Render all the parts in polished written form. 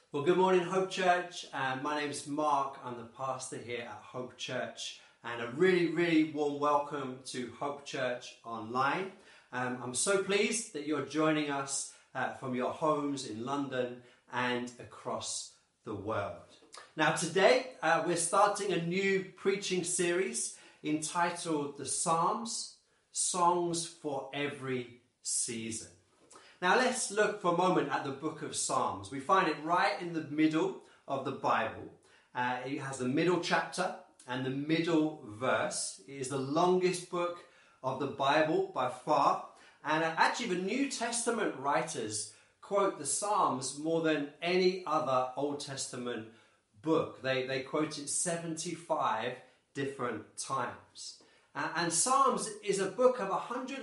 Well, good morning, Hope Church. My name is Mark. I'm the pastor here at Hope Church, and a really warm welcome to Hope Church Online. I'm so pleased that you're joining us from your homes in London and across the world. Now, today we're starting a new preaching series entitled The Psalms, Songs for Every Season. Now let's look for a moment at the book of Psalms. We find it right in the middle of the Bible. It has the middle chapter and the middle verse. It is the longest book of the Bible by far. And actually the New Testament writers quote the Psalms more than any other Old Testament book. They quote it 75 different times. And Psalms is a book of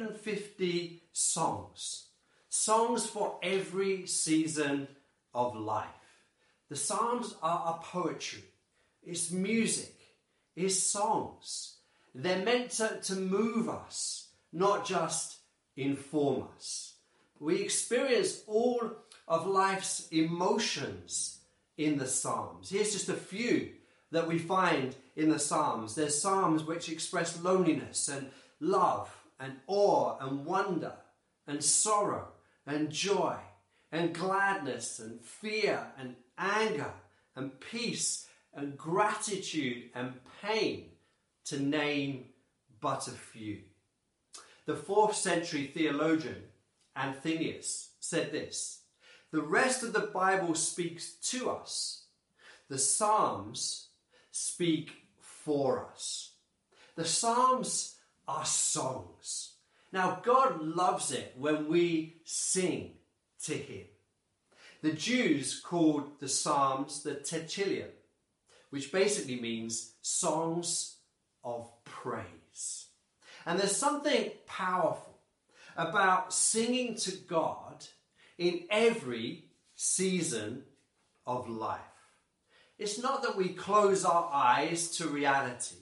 150 songs. Songs for every season of life. The Psalms are poetry. It's music. It's songs. They're meant to move us, not just inform us. We experience all of life's emotions in the Psalms. Here's just a few that we find in the Psalms. There's Psalms which express loneliness and love and awe and wonder and sorrow and joy and gladness and fear and anger and peace and gratitude and pain, to name but a few. The 4th century theologian Anthemius said this: "The rest of the Bible speaks to us. The Psalms speak for us." The Psalms are songs. Now, God loves it when we sing to him. The Jews called the Psalms the Tehillim, which basically means songs of praise. And there's something powerful about singing to God in every season of life. It's not that we close our eyes to reality,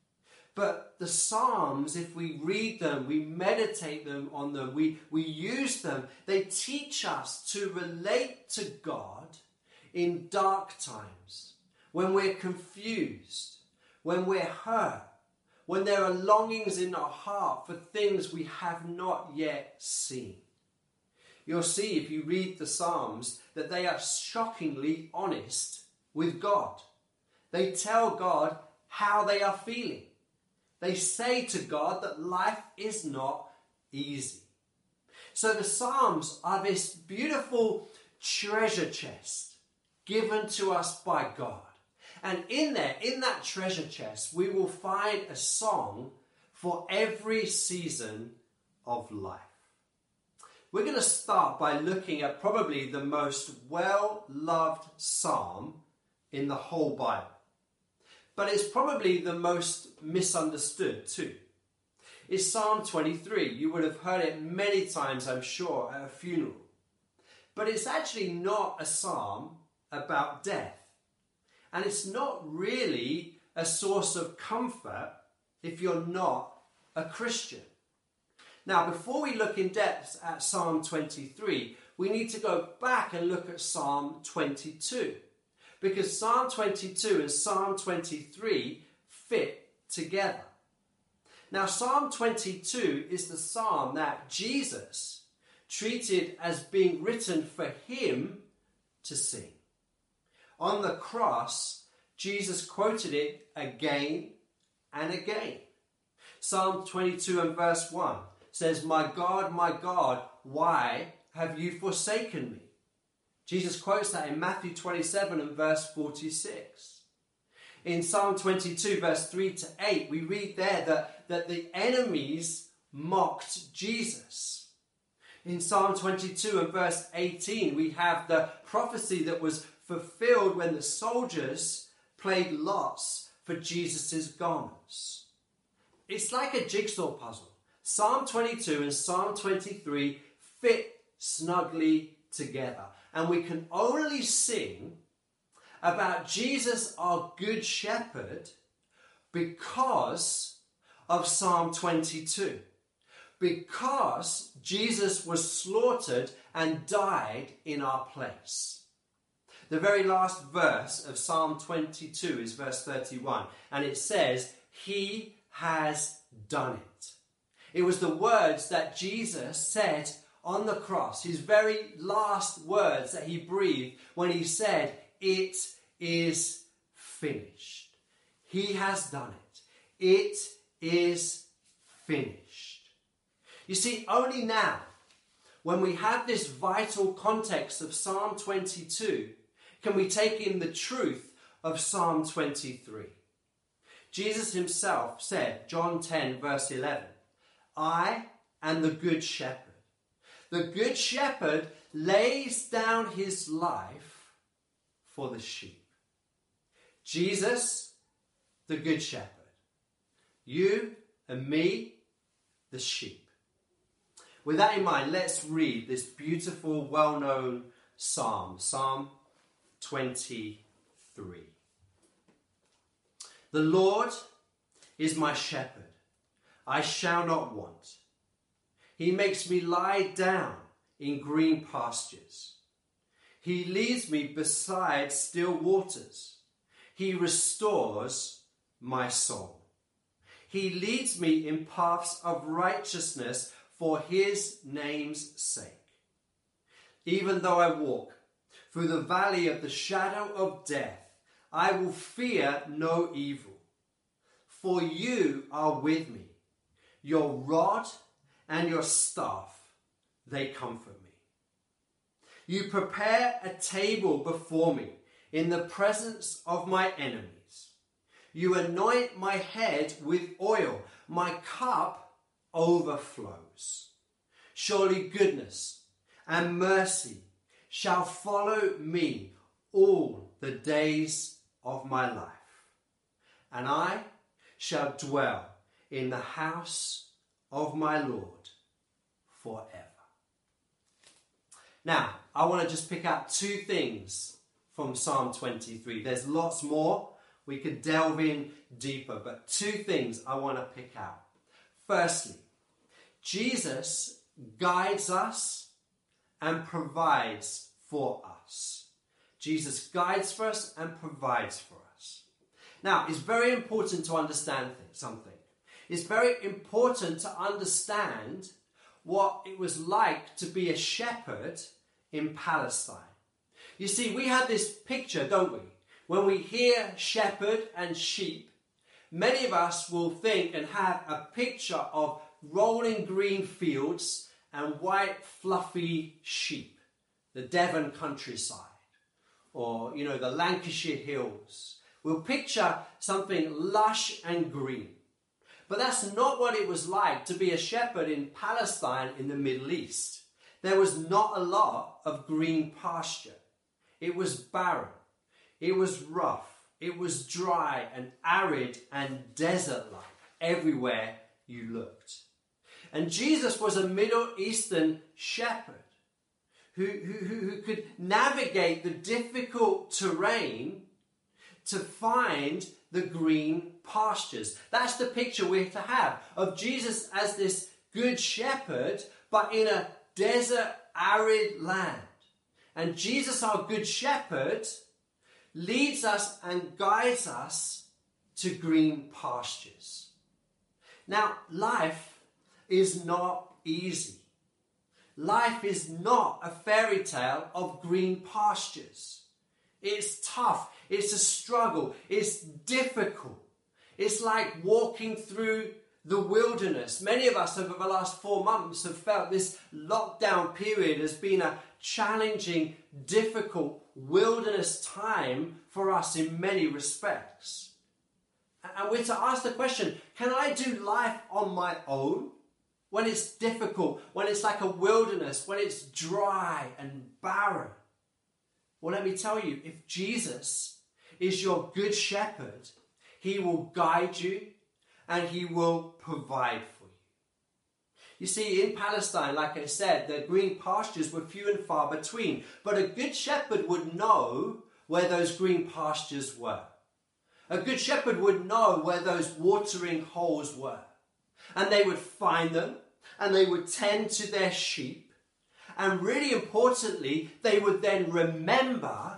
but the Psalms, if we read them, we meditate on them, we use them, they teach us to relate to God in dark times, when we're confused, when we're hurt, when there are longings in our heart for things we have not yet seen. You'll see if you read the Psalms that they are shockingly honest with God. They tell God how they are feeling. They say to God that life is not easy. So the Psalms are this beautiful treasure chest given to us by God. And in that treasure chest, we will find a song for every season of life. We're going to start by looking at probably the most well-loved psalm in the whole Bible. But it's probably the most misunderstood too. It's Psalm 23. You would have heard it many times, I'm sure, at a funeral. But it's actually not a psalm about death. And it's not really a source of comfort if you're not a Christian. Now, before we look in depth at Psalm 23, we need to go back and look at Psalm 22. Because Psalm 22 and Psalm 23 fit together. Now, Psalm 22 is the psalm that Jesus treated as being written for him to sing. On the cross, Jesus quoted it again and again. Psalm 22 and verse 1 says, my God, why have you forsaken me?" Jesus quotes that in Matthew 27 and verse 46. In Psalm 22 verse 3 to 8, we read there that the enemies mocked Jesus. In Psalm 22 and verse 18, we have the prophecy that was fulfilled when the soldiers played lots for Jesus' garments. It's like a jigsaw puzzle. Psalm 22 and Psalm 23 fit snugly together. And we can only sing about Jesus, our good shepherd, because of Psalm 22. Because Jesus was slaughtered and died in our place. The very last verse of Psalm 22 is verse 31, and it says, "He has done it." It was the words that Jesus said on the cross, his very last words that he breathed when he said, "It is finished." He has done it. It is finished. You see, only now, when we have this vital context of Psalm 22, can we take in the truth of Psalm 23. Jesus himself said, John 10 verse 11, "I am the good shepherd. The good shepherd lays down his life for the sheep." Jesus, the good shepherd. You and me, the sheep. With that in mind, let's read this beautiful, well-known psalm, Psalm 23. "The Lord is my shepherd. I shall not want. He makes me lie down in green pastures. He leads me beside still waters. He restores my soul. He leads me in paths of righteousness for his name's sake. Even though I walk through the valley of the shadow of death, I will fear no evil. For you are with me. Your rod and your staff, they comfort me. You prepare a table before me in the presence of my enemies. You anoint my head with oil. My cup overflows. Surely goodness and mercy shall follow me all the days of my life, and I shall dwell in the house of my Lord forever." Now, I want to just pick out two things from Psalm 23. There's lots more. We could delve in deeper, but two things I want to pick out. Firstly, Jesus guides us and provides for us. Jesus guides for us and provides for us. Now, it's very important to understand something. It's very important to understand what it was like to be a shepherd in Palestine. You see, we have this picture, don't we? When we hear shepherd and sheep, many of us will think and have a picture of rolling green fields and white fluffy sheep, the Devon countryside, or, the Lancashire hills. We'll picture something lush and green. But that's not what it was like to be a shepherd in Palestine in the Middle East. There was not a lot of green pasture. It was barren. It was rough. It was dry and arid and desert-like everywhere you looked. And Jesus was a Middle Eastern shepherd who could navigate the difficult terrain to find the green pastures. That's the picture we're to have of Jesus as this good shepherd, but in a desert, arid land. And Jesus, our good shepherd, leads us and guides us to green pastures. Now, life is not easy. Life is not a fairy tale of green pastures. It's tough. It's a struggle. It's difficult. It's like walking through the wilderness. Many of us over the last 4 months have felt this lockdown period has been a challenging, difficult wilderness time for us in many respects. And we're to ask the question, can I do life on my own? When it's difficult, when it's like a wilderness, when it's dry and barren. Well, let me tell you, if Jesus is your good shepherd, he will guide you and he will provide for you. You see, in Palestine, like I said, the green pastures were few and far between, but a good shepherd would know where those green pastures were. A good shepherd would know where those watering holes were. And they would find them, and they would tend to their sheep. And really importantly, they would then remember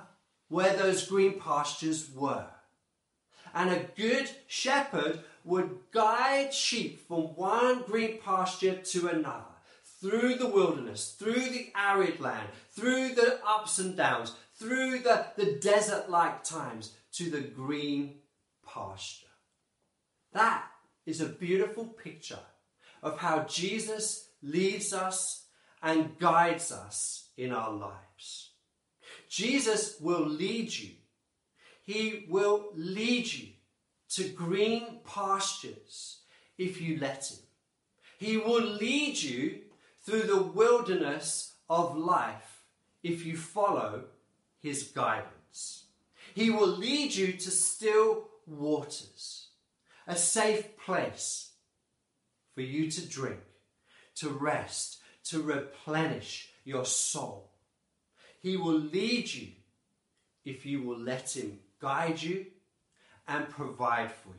where those green pastures were. And a good shepherd would guide sheep from one green pasture to another, through the wilderness, through the arid land, through the ups and downs, through the desert-like times, to the green pasture. That is a beautiful picture of how Jesus leads us and guides us in our lives. Jesus will lead you. He will lead you to green pastures if you let him. He will lead you through the wilderness of life if you follow his guidance. He will lead you to still waters, a safe place for you to drink, to rest, to replenish your soul. He will lead you if you will let him guide you and provide for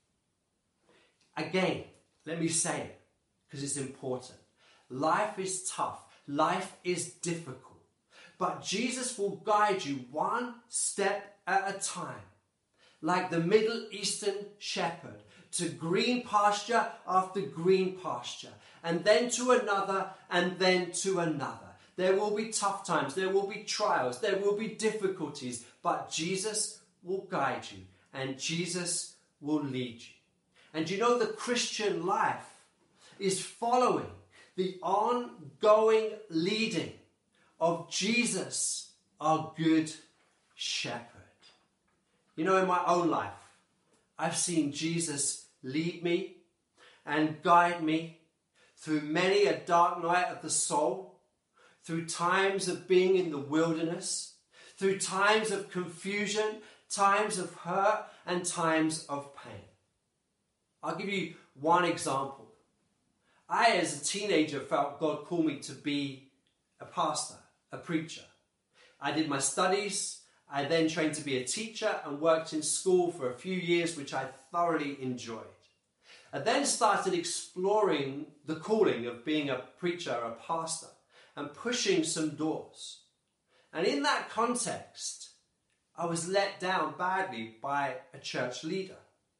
you. Again, let me say it because it's important. Life is tough. Life is difficult. But Jesus will guide you one step at a time, like the Middle Eastern shepherd, to green pasture after green pasture, and then to another, and then to another. There will be tough times, there will be trials, there will be difficulties, but Jesus will guide you, and Jesus will lead you. And you know, the Christian life is following the ongoing leading of Jesus, our good shepherd. You know, in my own life, I've seen Jesus lead me and guide me through many a dark night of the soul, through times of being in the wilderness, through times of confusion, times of hurt, and times of pain. I'll give you one example. I, as a teenager, felt God called me to be a pastor, a preacher. I did my studies. I then trained to be a teacher and worked in school for a few years, which I thoroughly enjoyed. I then started exploring the calling of being a preacher, a pastor, and pushing some doors. And in that context, I was let down badly by a church leader.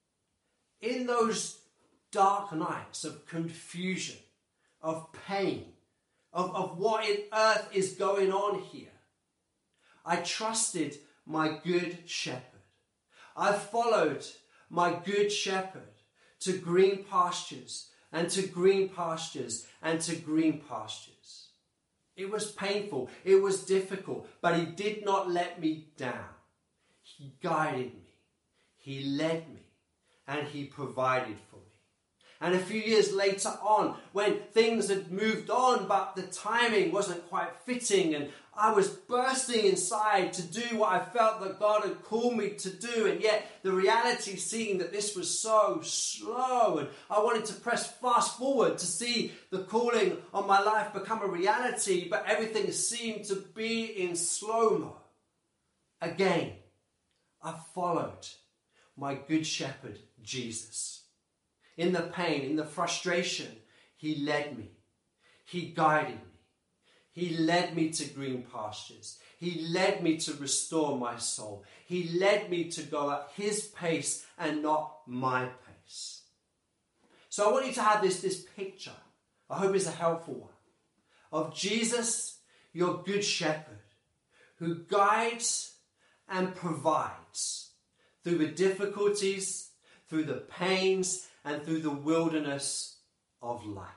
In those dark nights of confusion, of pain, of what on earth is going on here, I trusted my good shepherd. I followed my good shepherd to green pastures and to green pastures and to green pastures. It was painful, it was difficult, but he did not let me down. He guided me, he led me, and he provided for me. And a few years later on, when things had moved on, but the timing wasn't quite fitting, and I was bursting inside to do what I felt that God had called me to do, and yet the reality seeing that this was so slow, and I wanted to press fast forward to see the calling on my life become a reality, but everything seemed to be in slow-mo. Again, I followed my good shepherd, Jesus. In the pain, in the frustration, he led me. He guided me. He led me to green pastures. He led me to restore my soul. He led me to go at his pace and not my pace. So I want you to have this picture, I hope it's a helpful one, of Jesus, your good shepherd, who guides and provides through the difficulties, through the pains, and through the wilderness of life.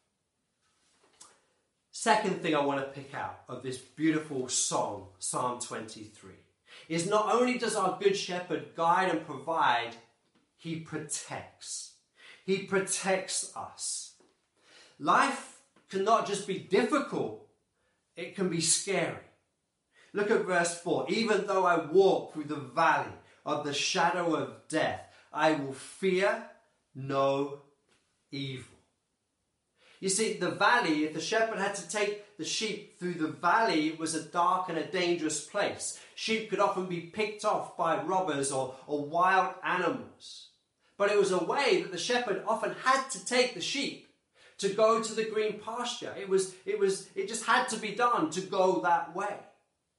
Second thing I want to pick out of this beautiful song, Psalm 23, is not only does our good shepherd guide and provide, he protects. He protects us. Life cannot just be difficult, it can be scary. Look at verse 4. Even though I walk through the valley of the shadow of death, I will fear no evil. You see, the valley, if the shepherd had to take the sheep through the valley, it was a dark and a dangerous place. Sheep could often be picked off by robbers or wild animals. But it was a way that the shepherd often had to take the sheep to go to the green pasture. It just had to be done to go that way.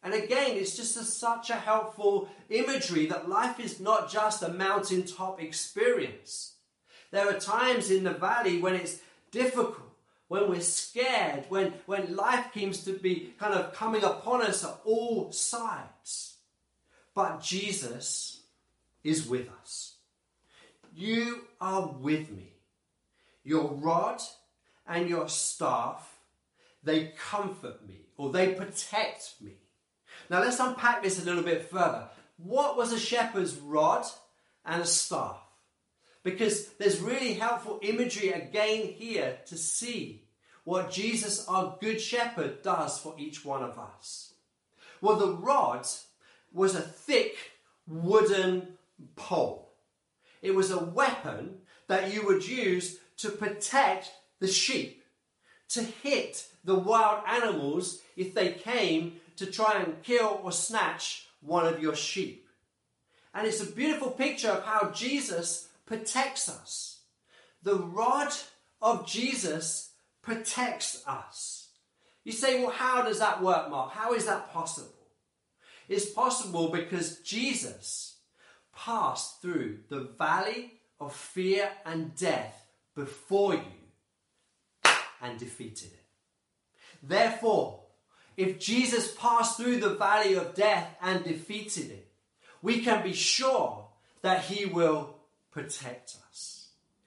And again, it's just such a helpful imagery that life is not just a mountaintop experience. There are times in the valley when it's difficult, when we're scared, when life seems to be kind of coming upon us at all sides. But Jesus is with us. You are with me. Your rod and your staff, they comfort me, or they protect me. Now let's unpack this a little bit further. What was a shepherd's rod and a staff? Because there's really helpful imagery again here to see what Jesus, our good shepherd, does for each one of us. Well, the rod was a thick wooden pole. It was a weapon that you would use to protect the sheep, to hit the wild animals if they came to try and kill or snatch one of your sheep. And it's a beautiful picture of how Jesus protects us. The rod of Jesus protects us. You say, well, how does that work, Mark? How is that possible? It's possible because Jesus passed through the valley of fear and death before you and defeated it. Therefore, if Jesus passed through the valley of death and defeated it, we can be sure that he will protect us.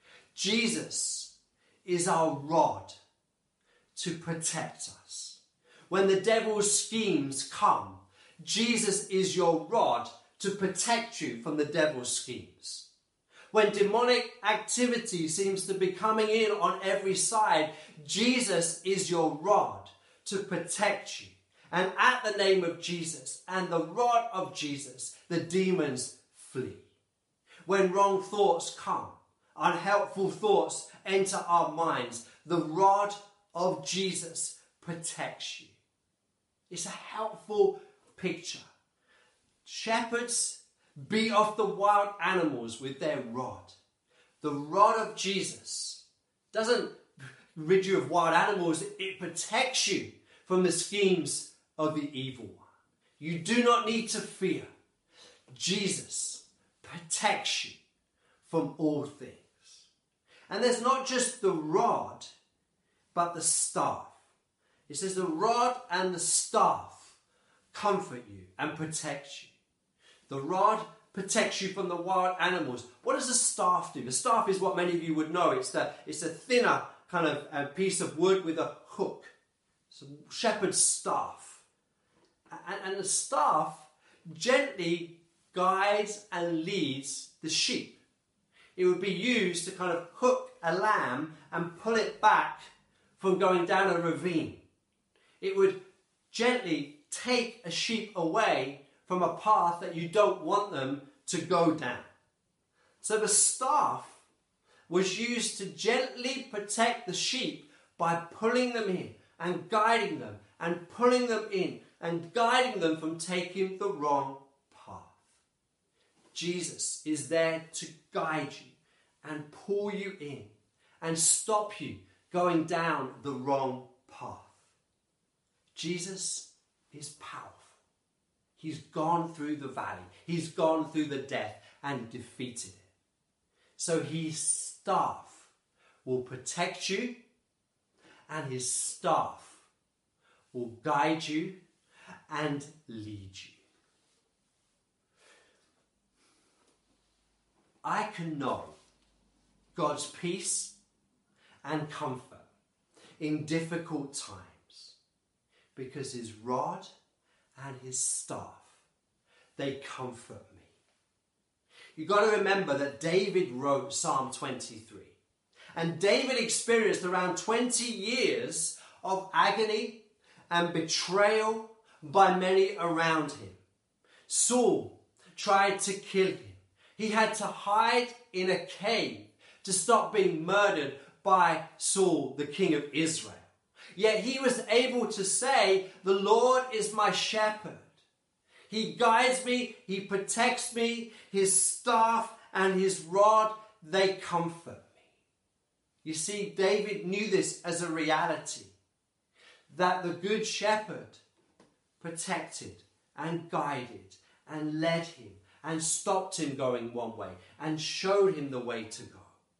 Jesus is our rod to protect us. When the devil's schemes come, Jesus is your rod to protect you from the devil's schemes. When demonic activity seems to be coming in on every side, Jesus is your rod to protect you. And at the name of Jesus and the rod of Jesus, the demons flee. When wrong thoughts come, unhelpful thoughts enter our minds, the rod of Jesus protects you. It's a helpful picture. Shepherds beat off the wild animals with their rod. The rod of Jesus doesn't rid you of wild animals, it protects you from the schemes of the evil one. You do not need to fear. Jesus protects you from all things. And there's not just the rod, but the staff. It says the rod and the staff comfort you and protect you. The rod protects you from the wild animals. What does the staff do? The staff is what many of you would know. It's a thinner kind of piece of wood with a hook. It's a shepherd's staff. And the staff gently guides and leads the sheep. It would be used to kind of hook a lamb and pull it back from going down a ravine. It would gently take a sheep away from a path that you don't want them to go down. So the staff was used to gently protect the sheep by pulling them in and guiding them and pulling them in and guiding them from taking the wrong path. Jesus is there to guide you and pull you in and stop you going down the wrong path. Jesus is powerful. He's gone through the valley. He's gone through the death and defeated it. So his staff will protect you and his staff will guide you and lead you. I can know God's peace and comfort in difficult times because his rod and his staff, they comfort me. You've got to remember that David wrote Psalm 23. And David experienced around 20 years of agony and betrayal by many around him. Saul tried to kill him. He had to hide in a cave to stop being murdered by Saul, the king of Israel. Yet he was able to say, "The Lord is my shepherd. He guides me, he protects me, his staff and his rod, they comfort me." You see, David knew this as a reality, that the good shepherd protected and guided and led him and stopped him going one way and showed him the way to go.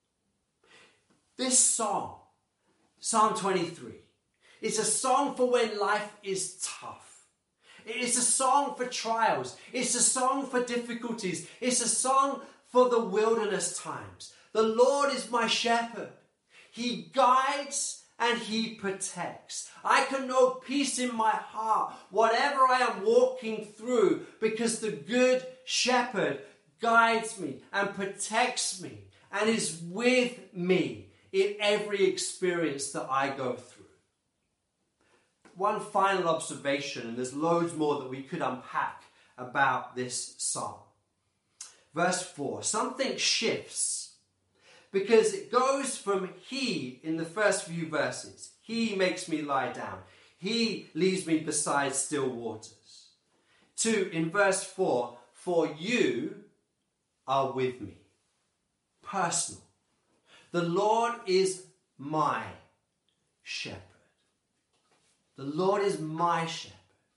This song, Psalm 23, is a song for when life is tough. It's a song for trials. It's a song for difficulties. It's a song for the wilderness times. The Lord is my shepherd. He guides and he protects. I can know peace in my heart, whatever I am walking through, because the good shepherd guides me and protects me and is with me in every experience that I go through. One final observation, and there's loads more that we could unpack about this psalm. Verse 4, something shifts. Because it goes from he in the first few verses. He makes me lie down. He leads me beside still waters. To, in verse 4, for you are with me. Personal. The Lord is my shepherd. The Lord is my shepherd.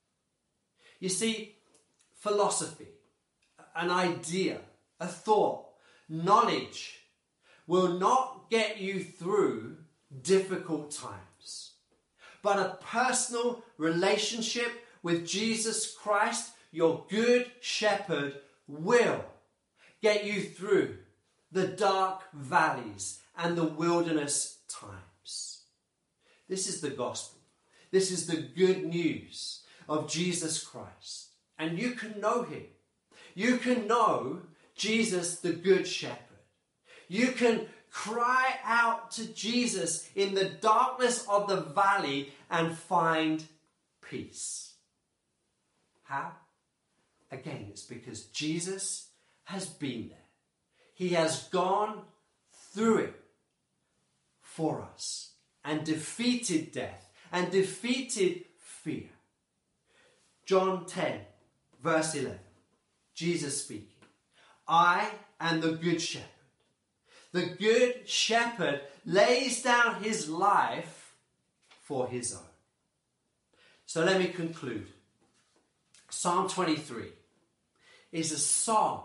You see, philosophy, an idea, a thought, knowledge will not get you through difficult times. But a personal relationship with Jesus Christ, your good shepherd, will get you through the dark valleys and the wilderness times. This is the gospel. This is the good news of Jesus Christ. And you can know him. You can know Jesus, the good shepherd. You can cry out to Jesus in the darkness of the valley and find peace. How? Again, it's because Jesus has been there. He has gone through it for us and defeated death and defeated fear. John 10, verse 11. Jesus speaking. I am the good shepherd. The good shepherd lays down his life for his own. So let me conclude. Psalm 23 is a song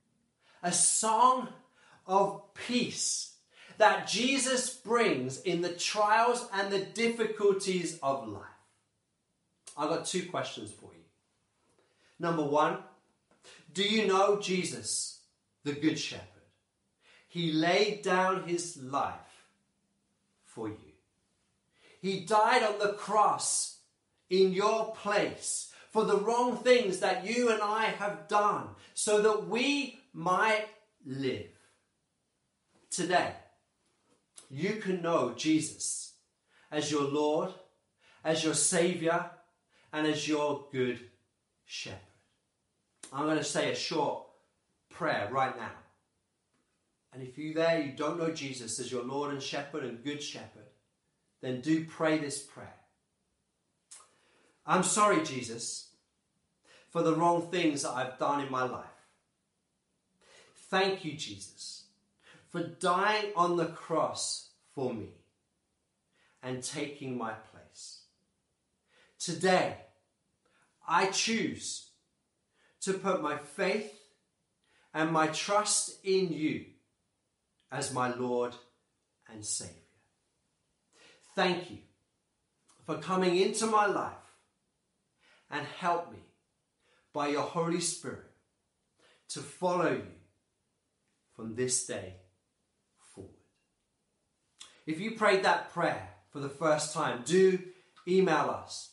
of peace that Jesus brings in the trials and the difficulties of life. I've got two questions for you. Number one, do you know Jesus, the good shepherd? He laid down his life for you. He died on the cross in your place for the wrong things that you and I have done so that we might live. Today, you can know Jesus as your Lord, as your Saviour, and as your good shepherd. I'm going to say a short prayer right now. And if you don't know Jesus as your Lord and Shepherd and Good Shepherd, then do pray this prayer. I'm sorry, Jesus, for the wrong things that I've done in my life. Thank you, Jesus, for dying on the cross for me and taking my place. Today, I choose to put my faith and my trust in you as my Lord and Saviour. Thank you for coming into my life and help me by your Holy Spirit to follow you from this day forward. If you prayed that prayer for the first time, do email us,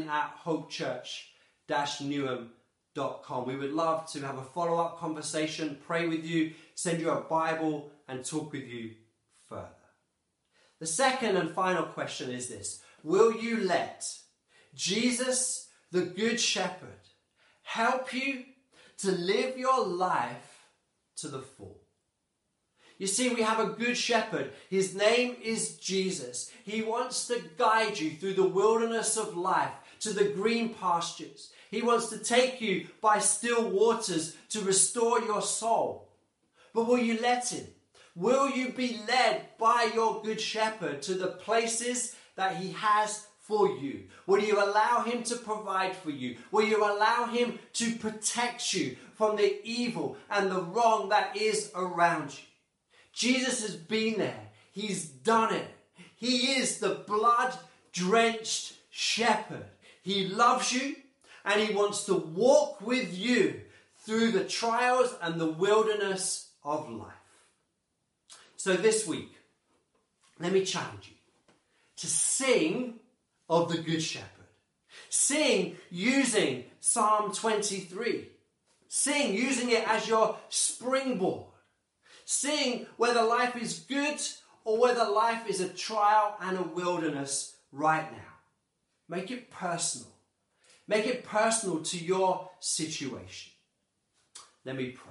admin@hopechurch-newham.com. We would love to have a follow-up conversation, pray with you, send you a Bible, and talk with you further. The second and final question is this: will you let Jesus, the Good Shepherd, help you to live your life to the full? You see, we have a good shepherd. His name is Jesus. He wants to guide you through the wilderness of life to the green pastures. He wants to take you by still waters to restore your soul. But will you let him? Will you be led by your good shepherd to the places that he has for you? Will you allow him to provide for you? Will you allow him to protect you from the evil and the wrong that is around you? Jesus has been there. He's done it. He is the blood-drenched shepherd. He loves you and he wants to walk with you through the trials and the wilderness of life. So this week, let me challenge you to sing of the Good Shepherd. Sing using Psalm 23. Sing using it as your springboard. Sing whether life is good or whether life is a trial and a wilderness right now. Make it personal. Make it personal to your situation. Let me pray.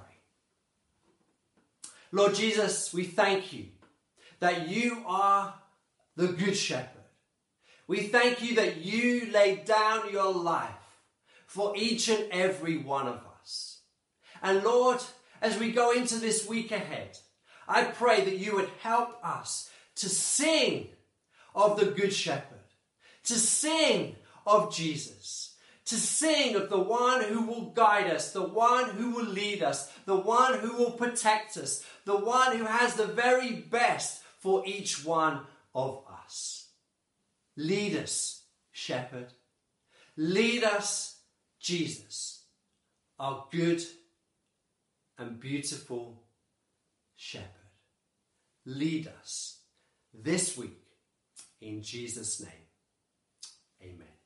Lord Jesus, we thank you that you are the Good Shepherd. We thank you that you laid down your life for each and every one of us. And Lord, as we go into this week ahead, I pray that you would help us to sing of the Good Shepherd, to sing of Jesus, to sing of the one who will guide us, the one who will lead us, the one who will protect us, the one who has the very best for each one of us. Lead us, Shepherd. Lead us, Jesus, our good and beautiful Shepherd. Lead us this week in Jesus' name. Amen.